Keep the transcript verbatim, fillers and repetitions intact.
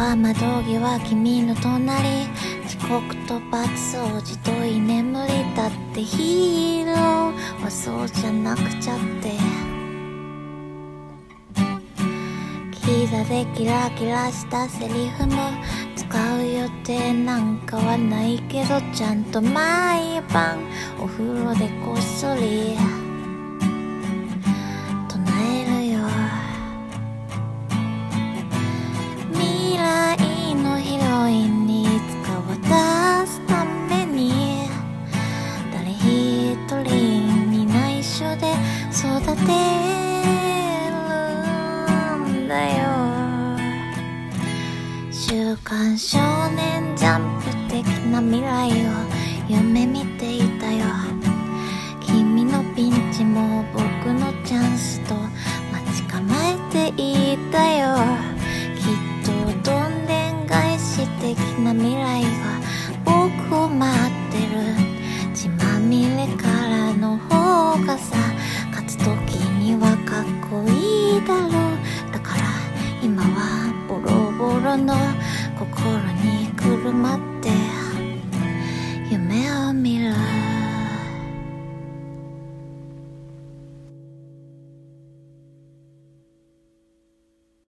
は窓際君の隣、遅刻と罰掃除と居眠りだってヒーローはそうじゃなくちゃって、キザでキラキラしたセリフも使う予定なんかはないけど、ちゃんと毎晩お風呂でこっそり唱えるよ。未来のヒロインにいつか渡すために、誰一人に内緒で育てるんだよ。週刊少年ジャンプ的な未来を夢見ていたよ。君のピンチも僕のチャンスと待ち構えていたよ。きっとどんでん返し的な未来が僕を待ってる。血まみれからの方がさ、勝つ時にはかっこいいだろう。だから今はボロボロの心にくるまって